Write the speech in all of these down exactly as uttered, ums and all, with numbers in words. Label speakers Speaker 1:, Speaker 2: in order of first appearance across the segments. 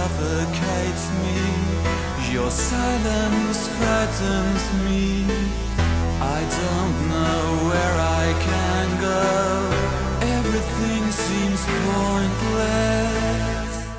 Speaker 1: suffocates me. Your silence frightens me. I don't know where I can go. Everything seems pointless.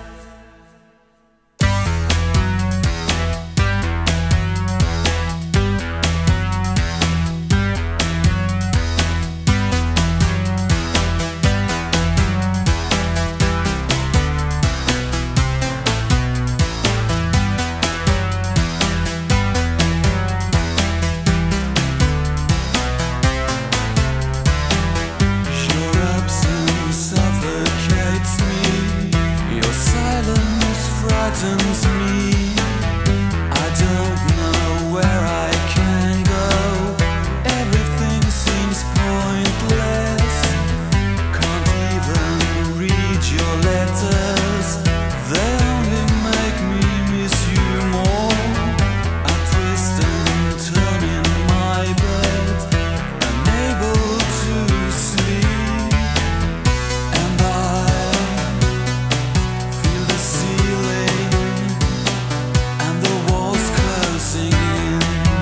Speaker 1: Me. I don't know where I can go. Everything seems pointless. Can't even read your letters. They only make me miss you more. I twist and turn in my bed, unable to sleep, and I feel the ceiling and the walls closing in.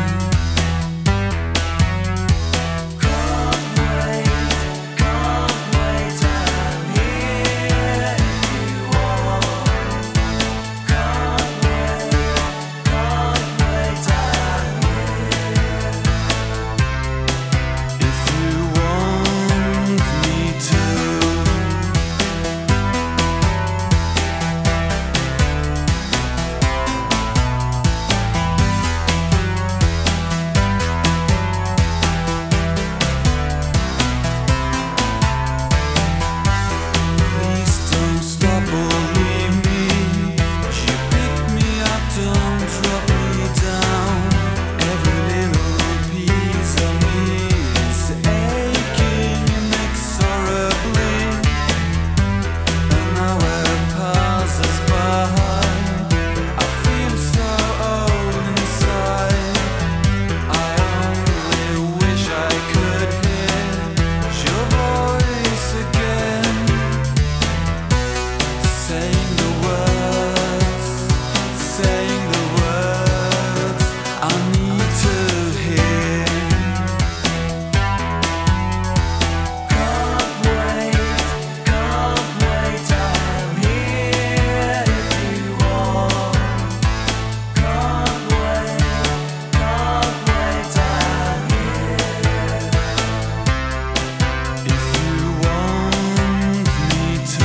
Speaker 1: Can't wait, can't wait, I'm here if you want. Can't wait, can't wait, I'm here if you want me to. Please don't stop or leave me. You pick me up, don't drop me down. Every little piece of me is aching inexorably. An hour passes by. I feel so old inside. I only wish I could hear your voice again, saying the words, saying the words I need to hear. Can't wait, can't wait, I'm here if you want. Can't wait, can't wait, I'm here if you want me to.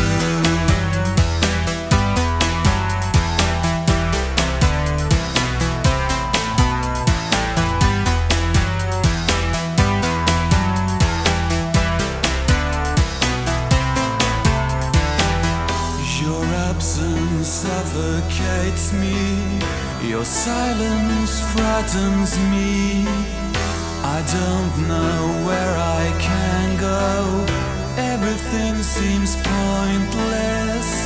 Speaker 1: Your absence suffocates me. Your silence frightens me. I don't know where I can go. Everything seems pointless.